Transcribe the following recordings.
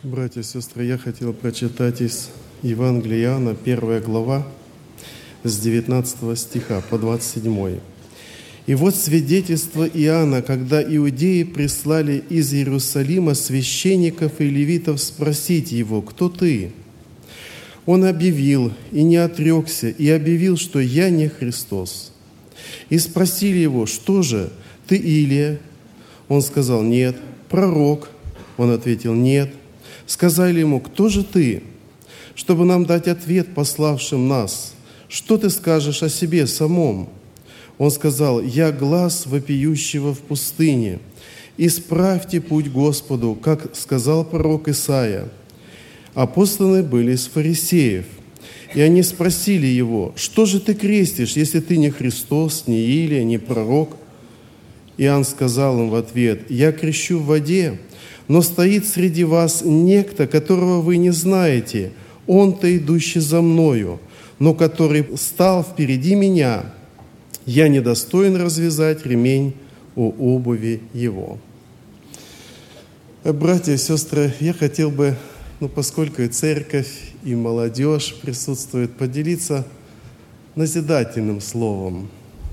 Братья и сестры, я хотел прочитать из Евангелия Иоанна, 1 глава, с 19 стиха по 27. «И вот свидетельство Иоанна, когда иудеи прислали из Иерусалима священников и левитов спросить его: „Кто ты?“ Он объявил и не отрекся, и объявил, что я не Христос. И спросили его: „Что же, ты Илия?“ Он сказал: „Нет“. „Пророк?“ Он ответил: „Нет“. Сказали ему: „Кто же ты?“ Чтобы нам дать ответ пославшим нас: „Что ты скажешь о себе самом?“ Он сказал: „Я глас вопиющего в пустыне. Исправьте путь Господу, как сказал пророк Исаия“. Апостолы были из фарисеев, и они спросили его: „Что же ты крестишь, если ты не Христос, не Илия, не пророк?“ Иоанн сказал им в ответ: „Я крещу в воде, но стоит среди вас некто, которого вы не знаете, он-то идущий за мною, но который стал впереди меня. Я недостоин развязать ремень у обуви его“». Братья и сестры, я хотел бы, поскольку и церковь, и молодежь присутствует, поделиться назидательным словом.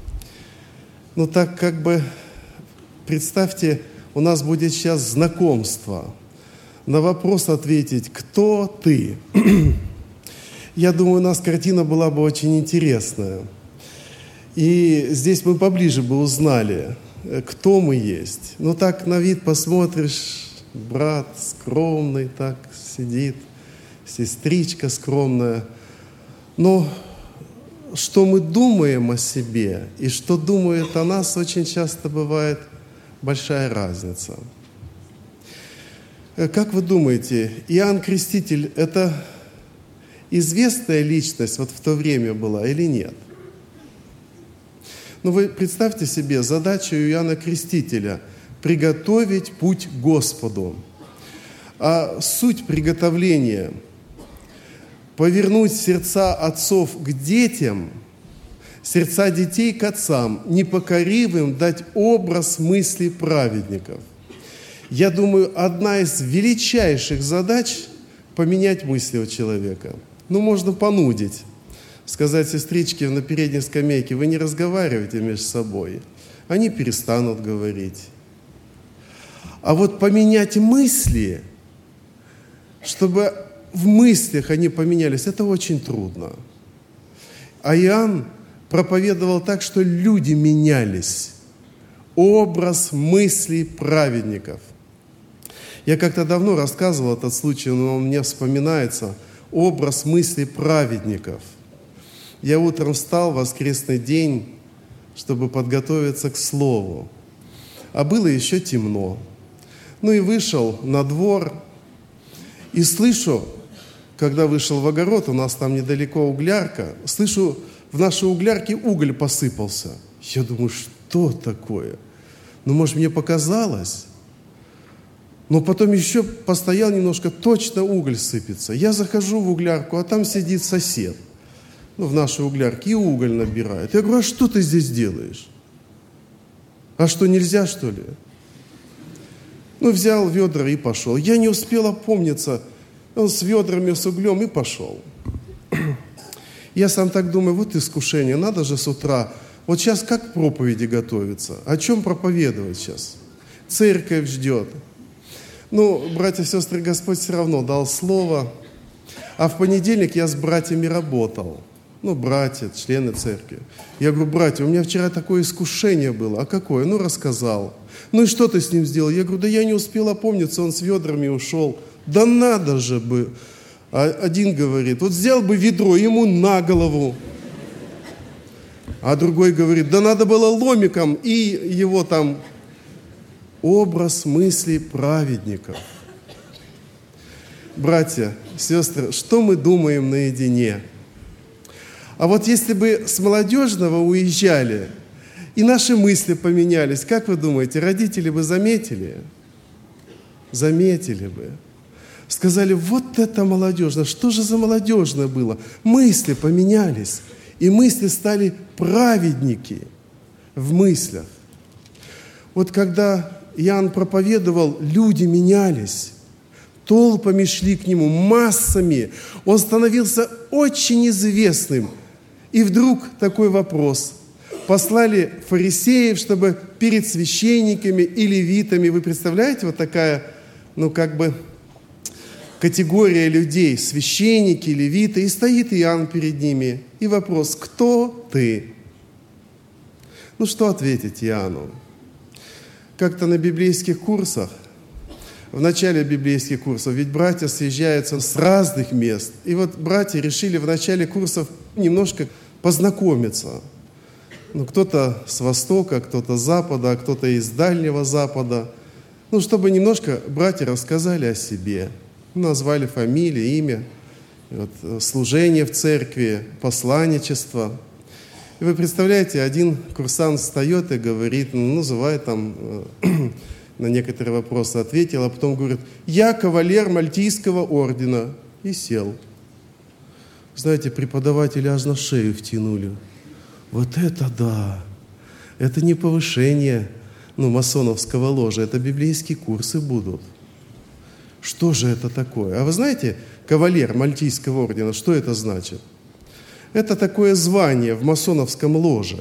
Так представьте, у нас будет сейчас знакомство. На вопрос ответить: «Кто ты?». Я думаю, у нас картина была бы очень интересная. И здесь мы поближе бы узнали, кто мы есть. Так на вид посмотришь, брат скромный так сидит, сестричка скромная. Но что мы думаем о себе и что думают о нас, очень часто бывает большая разница. Как вы думаете, Иоанн Креститель – это известная личность в то время была или нет? Вы представьте себе задачу Иоанна Крестителя – приготовить путь Господу. А суть приготовления – повернуть сердца отцов к детям, сердца детей к отцам, непокоривым дать образ мыслей праведников. Я думаю, одна из величайших задач – поменять мысли у человека. Можно понудить, сказать сестричке на передней скамейке: «Вы не разговариваете между собой». Они перестанут говорить. А поменять мысли, чтобы в мыслях они поменялись, это очень трудно. А Иоанн проповедовал так, что люди менялись. Образ мыслей праведников. Я как-то давно рассказывал этот случай, но он мне вспоминается. Образ мыслей праведников. Я утром встал в воскресный день, чтобы подготовиться к слову. А было еще темно. И вышел на двор, и слышу, когда вышел в огород, у нас там недалеко углярка, слышу, в нашей углярке уголь посыпался. Я думаю, что такое? Может, мне показалось? Но потом еще постоял немножко, точно уголь сыпется. Я захожу в углярку, а там сидит сосед, в нашей углярке, и уголь набирает. Я говорю: «А что ты здесь делаешь? А что, нельзя, что ли?» Взял ведра и пошел. Я не успел опомниться. Он с ведрами, с углем и пошел. Я сам так думаю, искушение, надо же с утра. Сейчас как к проповеди готовиться? О чем проповедовать сейчас? Церковь ждет. Братья и сестры, Господь все равно дал слово. А в понедельник я с братьями работал. Братья, члены церкви. Я говорю: «Братья, у меня вчера такое искушение было». «А какое?» Рассказал. «И что ты с ним сделал?» Я говорю: «Да я не успел опомниться, он с ведрами ушел». «Да надо же бы!» Один говорит: «Взял бы ведро ему на голову». А другой говорит: «Да надо было ломиком и его там». Образ мыслей праведников. Братья, сестры, что мы думаем наедине? А если бы с молодежного уезжали, и наши мысли поменялись, как вы думаете, родители бы заметили? Заметили бы. Сказали: это молодежно. Что же за молодежное было? Мысли поменялись. И мысли стали праведники в мыслях. Когда Иоанн проповедовал, люди менялись. толпами шли к Нему, массами. Он становился очень известным. И вдруг такой вопрос. Послали фарисеев, чтобы перед священниками и левитами, вы представляете, вот такая, категория людей, священники, левиты, и стоит Иоанн перед ними. И вопрос: кто ты? Что ответить Иоанну? Как-то на библейских курсах, в начале библейских курсов, ведь братья съезжаются с разных мест. И вот братья решили в начале курсов немножко познакомиться. Кто-то с востока, кто-то с запада, а кто-то из Дальнего Запада. Чтобы немножко братья рассказали о себе. Назвали фамилию, имя, служение в церкви, посланничество. И вы представляете, один курсант встает и говорит, называет на некоторые вопросы ответил, а потом говорит: «Я кавалер Мальтийского ордена». И сел. Знаете, преподаватели аж на шею втянули. Вот это да! Это не повышение масоновского ложа, это библейские курсы будут. Что же это такое? А вы знаете, кавалер Мальтийского ордена, что это значит? Это такое звание в масоновском ложе.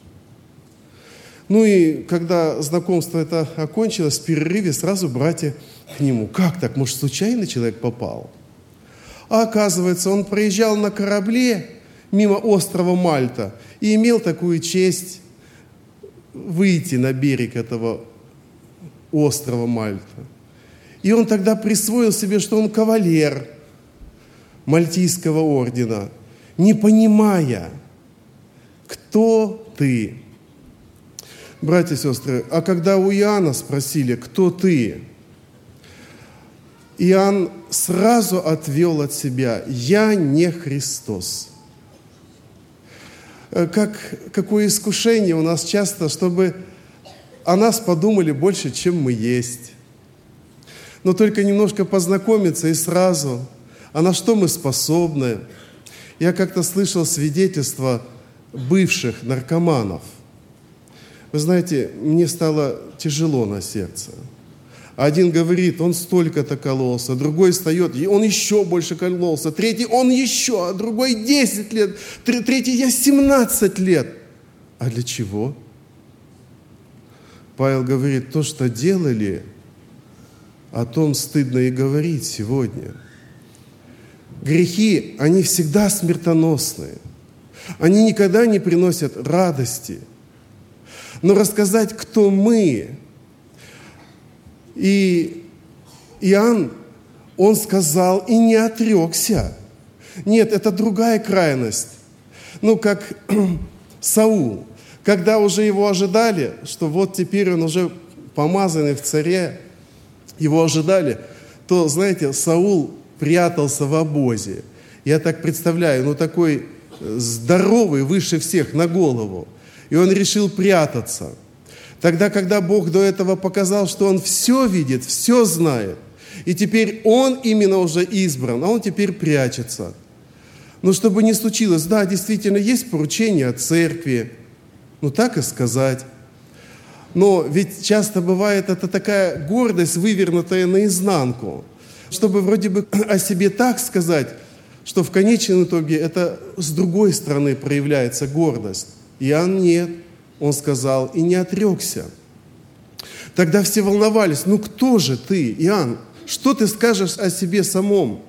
И когда знакомство это окончилось, в перерыве сразу братья к нему. Как так? Может, случайно человек попал? А оказывается, он проезжал на корабле мимо острова Мальта и имел такую честь выйти на берег этого острова Мальта. И он тогда присвоил себе, что он кавалер Мальтийского ордена, не понимая, кто ты. Братья и сестры, а когда у Иоанна спросили, кто ты, Иоанн сразу отвел от себя: «Я не Христос». Какое искушение у нас часто, чтобы о нас подумали больше, чем мы есть. Но только немножко познакомиться и сразу, а на что мы способны. Я как-то слышал свидетельства бывших наркоманов. Вы знаете, мне стало тяжело на сердце. Один говорит, он столько-то кололся, другой встает, и он еще больше кололся, третий, он еще, а другой 10 лет, третий, я 17 лет. А для чего? Павел говорит, то, что делали, о том стыдно и говорить сегодня. Грехи, они всегда смертоносные. Они никогда не приносят радости. Но рассказать, кто мы. И Иоанн, он сказал и не отрекся. Нет, это другая крайность. Как Саул. Когда уже его ожидали, что вот теперь он уже помазанный в царе, его ожидали, то, знаете, Саул прятался в обозе. Я так представляю, такой здоровый, выше всех на голову. И он решил прятаться. Тогда, когда Бог до этого показал, что Он все видит, все знает, и теперь Он именно уже избран, а он теперь прячется. Но чтобы не случилось, да, действительно, есть поручение от церкви, так и сказать. Но ведь часто бывает это такая гордость, вывернутая наизнанку, чтобы вроде бы о себе так сказать, что в конечном итоге это с другой стороны проявляется гордость. Иоанн нет, он сказал и не отрекся. Тогда все волновались, кто же ты, Иоанн? Что ты скажешь о себе самом?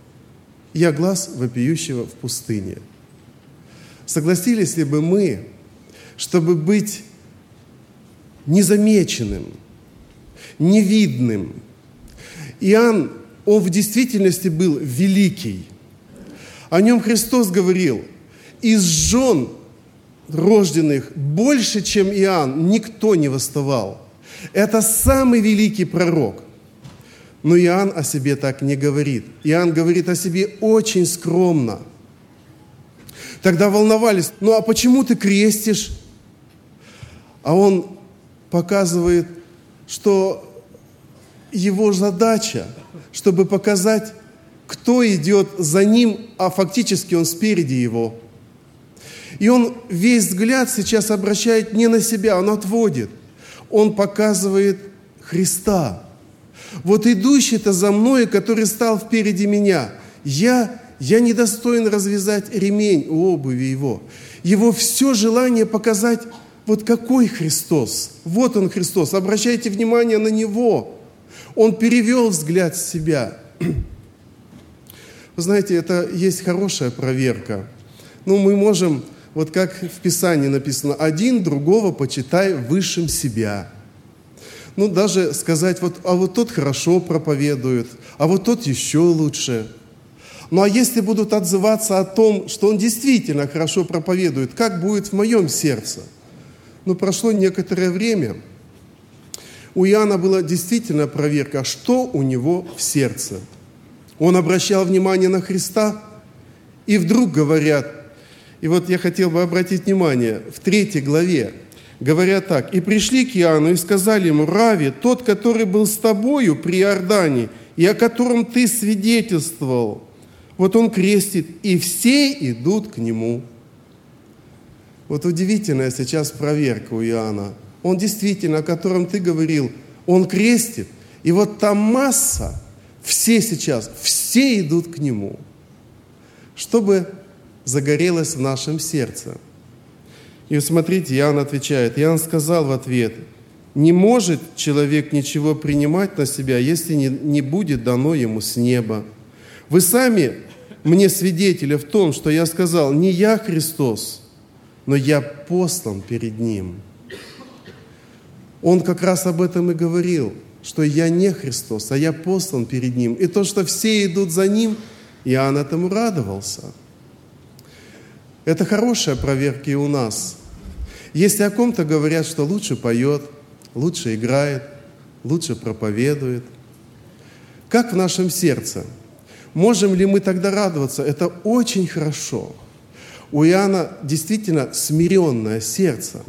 Я глас вопиющего в пустыне. Согласились ли бы мы, чтобы быть незамеченным, невидным? Иоанн, он в действительности был великий. О нем Христос говорил, из жен рожденных больше, чем Иоанн, никто не восставал. Это самый великий пророк. Но Иоанн о себе так не говорит. Иоанн говорит о себе очень скромно. Тогда волновались, а почему ты крестишь? А он показывает, что его задача, чтобы показать, кто идет за ним, а фактически он спереди его. И он весь взгляд сейчас обращает не на себя, он отводит. Он показывает Христа. Вот идущий-то за мной, который стал впереди меня, я недостоин развязать ремень у обуви его. Его все желание показать, вот какой Христос. Вот он Христос. Обращайте внимание на Него. Он перевел взгляд с себя. Вы знаете, это есть хорошая проверка. Мы можем, вот как в Писании написано, один другого почитай высшим себя. Даже сказать, а вот тот хорошо проповедует, а вот тот еще лучше. А если будут отзываться о том, что он действительно хорошо проповедует, как будет в моем сердце? Прошло некоторое время. У Иоанна была действительно проверка, что у него в сердце. Он обращал внимание на Христа, и вдруг говорят, и вот я хотел бы обратить внимание, в 3 главе, говорят так: «И пришли к Иоанну и сказали ему: Рави, тот, который был с тобою при Иордане, и о котором ты свидетельствовал, вот он крестит, и все идут к нему». Вот удивительная сейчас проверка у Иоанна. Он действительно, о котором ты говорил, он крестит, и вот та масса, все идут к нему, чтобы загорелось в нашем сердце. И вот смотрите, Иоанн отвечает. Иоанн сказал в ответ: «Не может человек ничего принимать на себя, если не будет дано ему с неба. Вы сами мне свидетели в том, что я сказал: не я Христос, но я послан перед Ним». Он как раз об этом и говорил, что я не Христос, а я послан перед Ним. И то, что все идут за Ним, Иоанн этому радовался. Это хорошая проверка и у нас. Если о ком-то говорят, что лучше поет, лучше играет, лучше проповедует, как в нашем сердце? Можем ли мы тогда радоваться? Это очень хорошо. У Иоанна действительно смиренное сердце.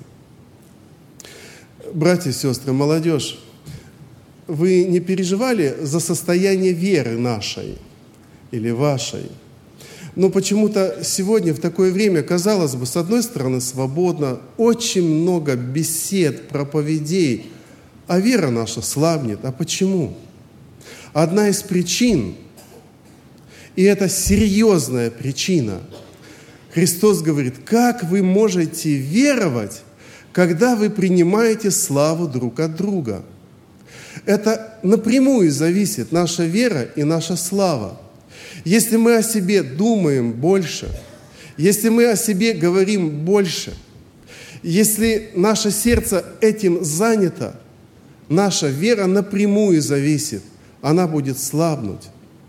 Братья и сестры, молодежь, вы не переживали за состояние веры нашей или вашей? Почему-то сегодня, в такое время, казалось бы, с одной стороны, свободно, очень много бесед, проповедей, а вера наша слабнет. А почему? Одна из причин, и это серьезная причина, Христос говорит: как вы можете веровать, когда вы принимаете славу друг от друга? Это напрямую зависит наша вера и наша слава. Если мы о себе думаем больше, если мы о себе говорим больше, если наше сердце этим занято, наша вера напрямую зависит, она будет слабнуть.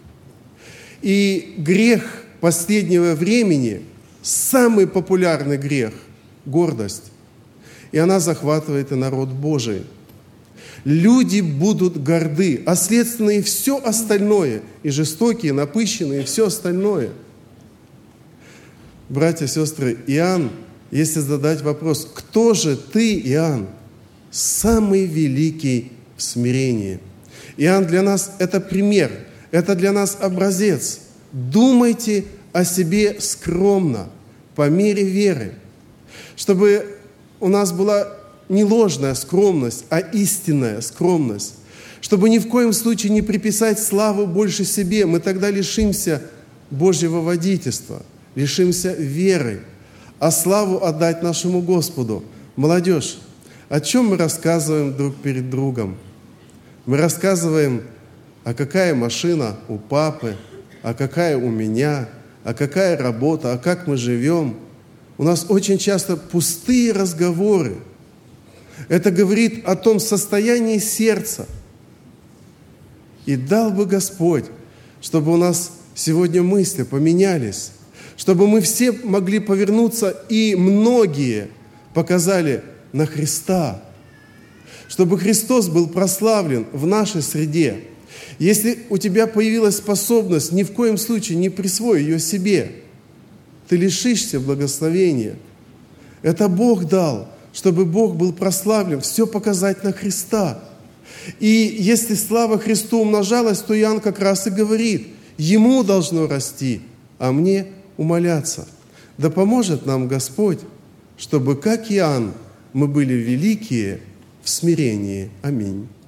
И грех последнего времени, самый популярный грех – гордость. И она захватывает и народ Божий. Люди будут горды, а следственно и все остальное, и жестокие, напыщенные, и все остальное. Братья и сестры, Иоанн, если задать вопрос: кто же ты, Иоанн? Самый великий в смирении. Иоанн для нас – это пример, это для нас образец. Думайте о себе скромно, по мере веры, чтобы у нас была не ложная скромность, а истинная скромность. Чтобы ни в коем случае не приписать славу больше себе. Мы тогда лишимся Божьего водительства, лишимся веры, а славу отдать нашему Господу. Молодежь, о чем мы рассказываем друг перед другом? Мы рассказываем, а какая машина у папы, а какая у меня, а какая работа, а как мы живем. У нас очень часто пустые разговоры. Это говорит о том состоянии сердца. И дал бы Господь, чтобы у нас сегодня мысли поменялись, чтобы мы все могли повернуться, и многие показали на Христа, чтобы Христос был прославлен в нашей среде. Если у тебя появилась способность, ни в коем случае не присвой ее себе. Ты лишишься благословения. Это Бог дал, чтобы Бог был прославлен, все показать на Христа. И если слава Христу умножалась, то Иоанн как раз и говорит: Ему должно расти, а мне умаляться. Да поможет нам Господь, чтобы, как Иоанн, мы были великие в смирении. Аминь.